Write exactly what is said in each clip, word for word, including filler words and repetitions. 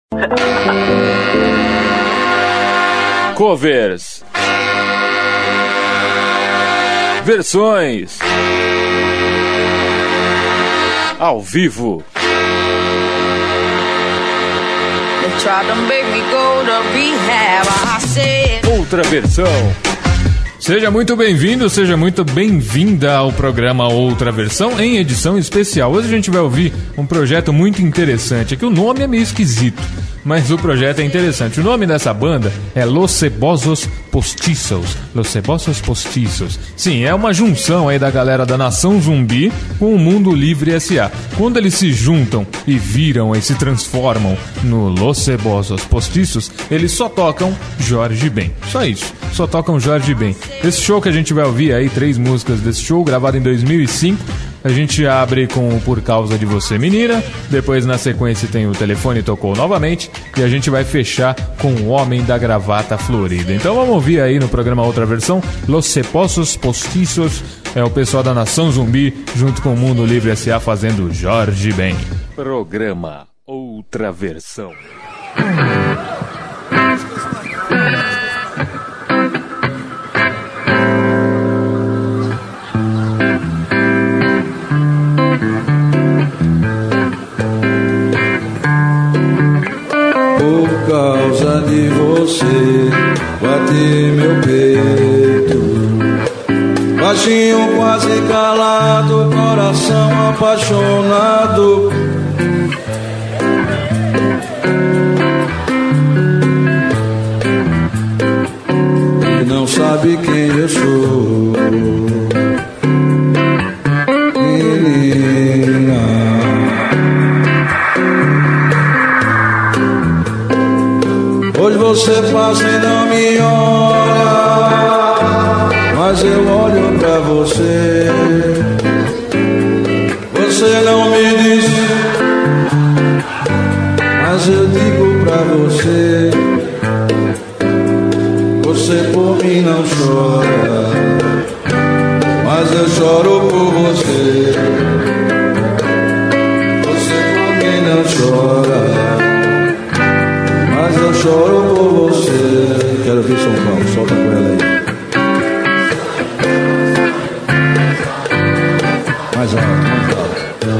Covers, versões, ao vivo. Outra versão. Seja muito bem-vindo, seja muito bem-vinda ao programa Outra Versão em edição especial. Hoje a gente vai ouvir um projeto muito interessante. É que o nome é meio esquisito, mas o projeto é interessante. O nome dessa banda é Los Cebosos Postiços. Los Cebosos Postiços. Sim, é uma junção aí da galera da Nação Zumbi com o Mundo Livre S A. Quando eles se juntam e viram e se transformam no Los Cebosos Postiços, eles só tocam Jorge Ben. Só isso. Só tocam Jorge Ben. Esse show que a gente vai ouvir aí, três músicas desse show, gravado em dois mil e cinco. A gente abre com o Por Causa de Você, Menina. Depois, na sequência, tem O Telefone Tocou Novamente. E a gente vai fechar com O Homem da Gravata Florida. Então vamos ouvir aí no programa Outra Versão, Los Cebosos Postiços. É o pessoal da Nação Zumbi, junto com o Mundo Livre S A, fazendo Jorge Ben. Programa Outra Versão. Por causa de você, bati meu peito, baixinho, quase calado, coração apaixonado. E não sabe quem eu sou, menina. Hoje você passa e não me olha, mas eu olho pra você. Você não me diz, mas eu digo pra você. Você por mim não chora, mas eu choro por você. Você por mim não chora, mas eu choro por você. Quero ver São Paulo, solta com ela aí. Mais alto, mais alto.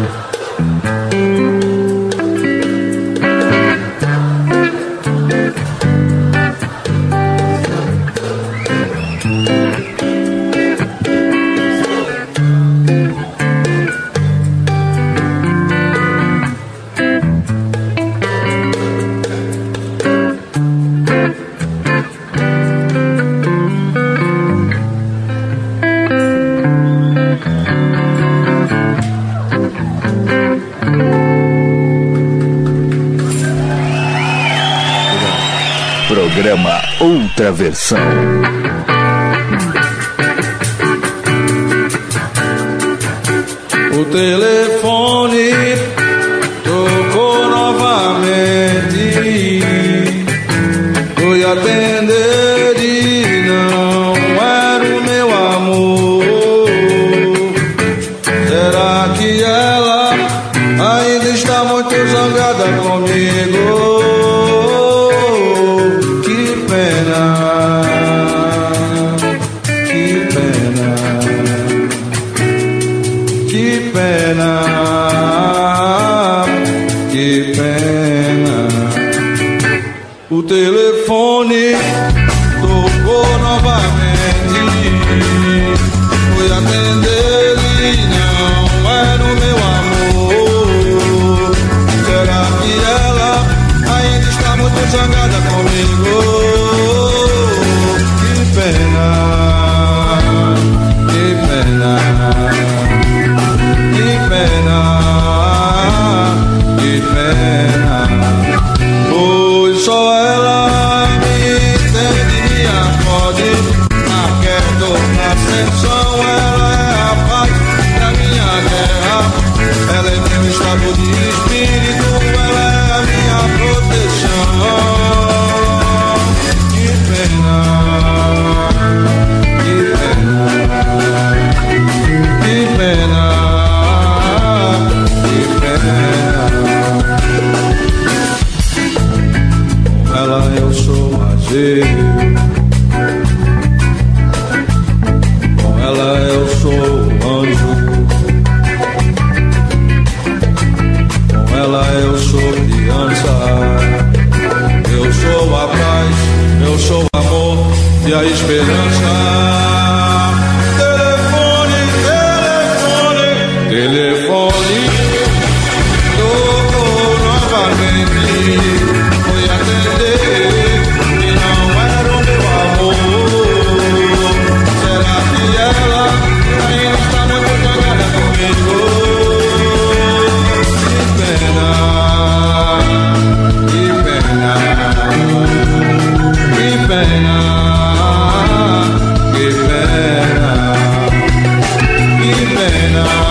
Programa Outra Versão. O telefone tocou novamente. Fui atender e não era o meu amor. Será que ela ainda está muito zangada comigo? O telefone tocou novamente. Fui atender e não era o meu amor. Será que ela ainda está muito zangada comigo? Que pena, que pena, que pena, que pena. Pois só ela me entende, me acode. Na queda, na ascensão, ela é a paz da minha guerra. Ela é meu estado de espírito, ela é a minha proteção. perdeu. Com ela eu sou anjo, com ela eu sou criança. Eu sou a paz, eu sou o amor e a esperança. Telefone, tocou novamente, foi atender, e não era o meu amor. Será que ela ainda está muito jogada comigo? Que pena, que pena, que pena, que pena, que pena.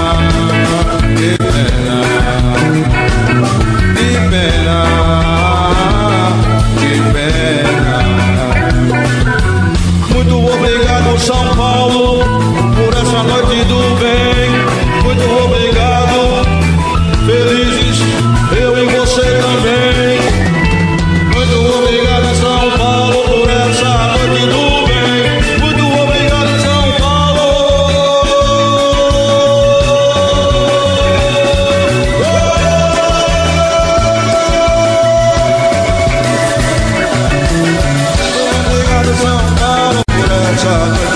São Paulo, por essa noite do bem, muito obrigado. Felizes, eu e você também. Muito obrigado, São Paulo, por essa noite do bem. Muito obrigado, São Paulo. Muito obrigado, São Paulo, por essa noite.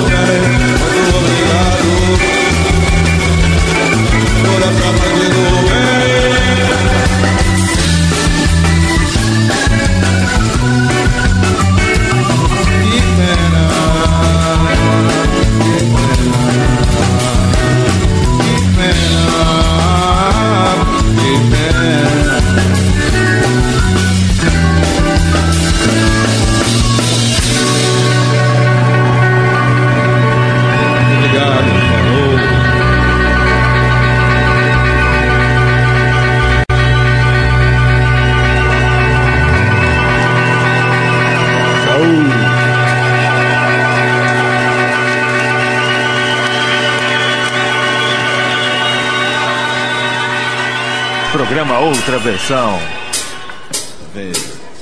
Programa Outra Versão. Vê.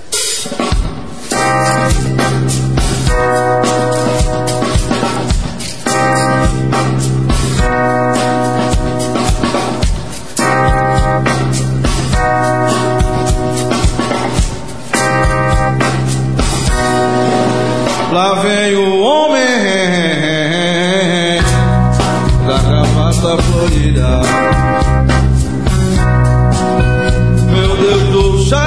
Lá vem o homem da gravata florida. Meu Deus do céu,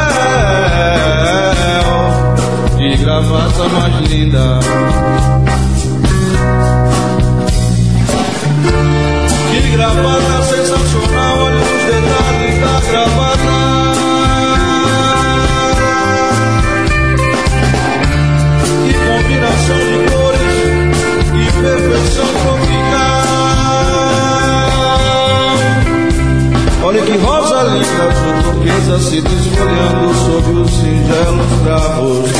que gravata mais linda. Que gravata sensacional, olha os detalhes da gravata. Que combinação de cores, que perfeição tropical. Olha que rosa linda, azul turquesa se desfolhando sob os singelos bravos.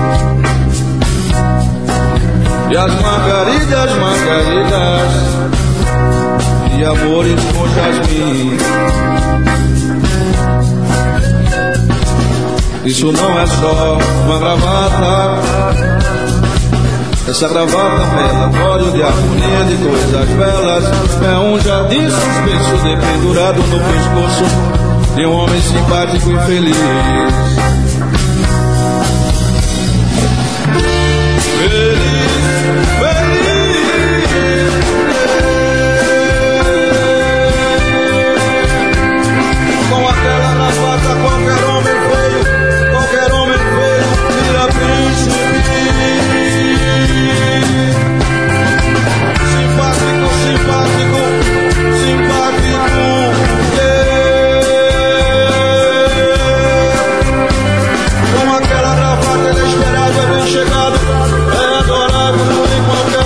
E as margaridas, margaridas de amores com jasmim. Isso não é só uma gravata. Essa gravata é relatório de harmonia de coisas belas. É um jardim suspenso dependurado no pescoço de um homem simpático e feliz. Feliz, feliz. Com aquela gravata qualquer homem feio, qualquer homem feio vira príncipe. Simpático, simpático, simpático, yeah. Com aquela gravata ele é esperado, é bem chegado, é adorável em qualquer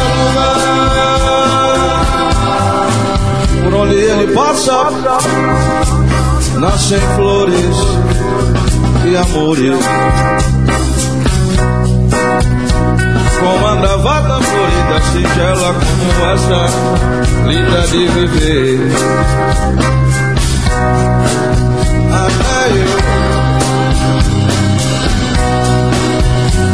lugar. Por onde ele passa, nascem flores e amores. Com uma gravata florida, singela como essa, linda de viver. Até eu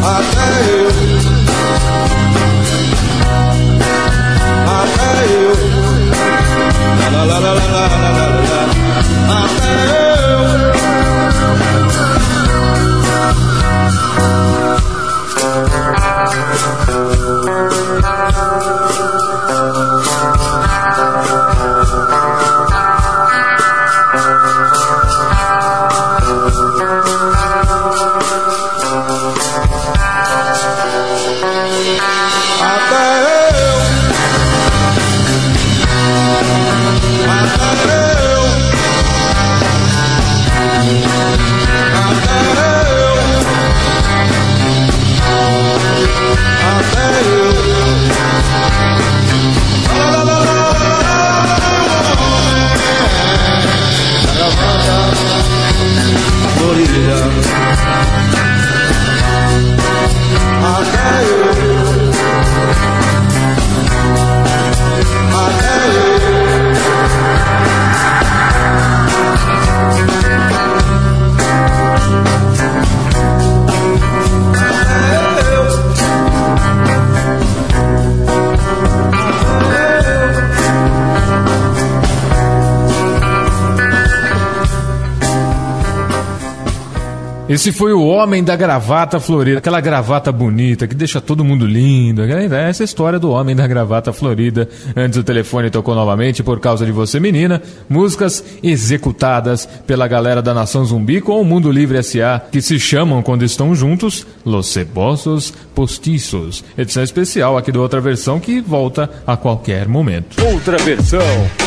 Até eu, até eu. Esse foi o Homem da Gravata Florida, aquela gravata bonita que deixa todo mundo lindo. Essa é a história do Homem da Gravata Florida. Antes o telefone tocou novamente Por Causa de Você Menina, músicas executadas pela galera da Nação Zumbi com o Mundo Livre S A, que se chamam quando estão juntos Los Cebosos Postiços. Edição especial aqui do Outra Versão que volta a qualquer momento. Outra Versão.